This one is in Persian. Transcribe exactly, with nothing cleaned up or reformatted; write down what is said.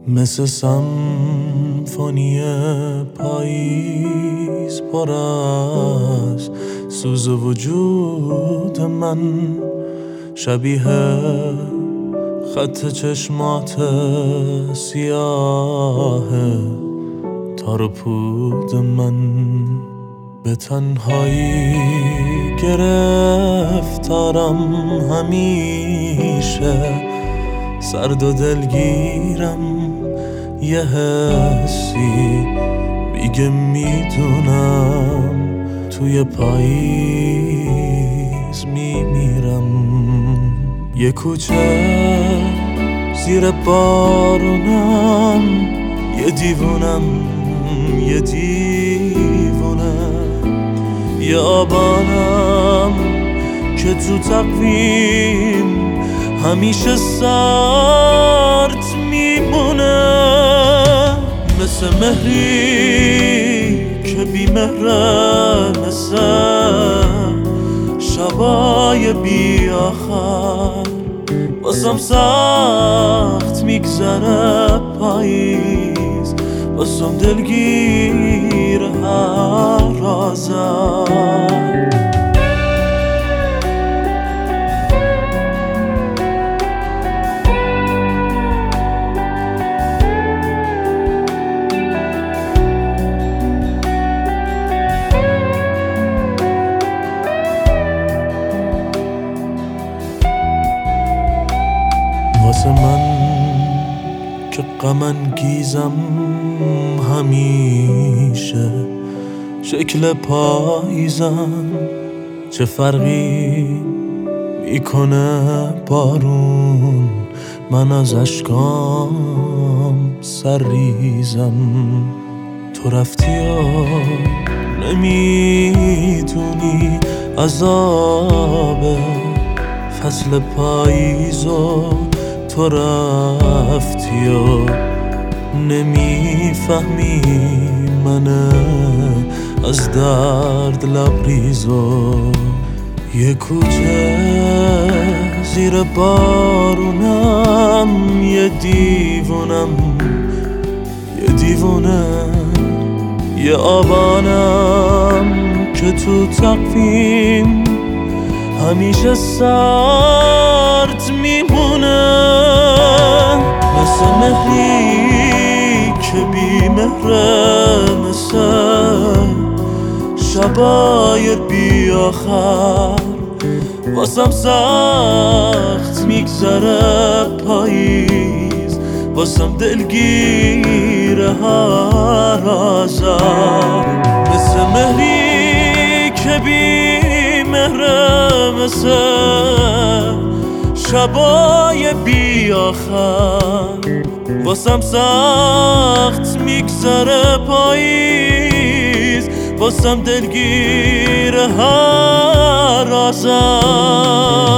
مثل سمفونی پاییز پر از سوز وجود من، شبیه خط چشمات سیاه تار و پود من. به تنهایی گرفتارم همیشه، سرد و دلگیرم یه حسی میگه میدونم توی پاییز میمیرم. یه کوچه زیر بارونم، یه دیوونم یه دیوونه، یه آبانم که تو تقویم همیشه سرد میمونه. مثل مهری که بی مهره، مثل شبای بی آخر، بازم سخت میگذره پاییز، بازم دلگیر هر رازم. واسه من که غم انگیزم همیشه، شکل پاییزم چه فرقی میکنه بارون، من از اشکام سرریزم. تو رفتی و نمیدونی عذاب فصل پاییزو، تو رفتی و نمیفهمی من از درد لبریزو. یه کوچه زیر بارونم، یه دیوونم یه دیوونه، یه آبانم که تو تقویم همیشه سرد میمونه. مثل مهری که بی مهره، مثل شبای بی آخر، واسم سخت میگذره پاییز، واسم دلگیر هر رازم. مثل مهری که بی مهره، مثل شبای بی آخر، واسم سخت میگذره پاییز، واسم دلگیر هر رازم.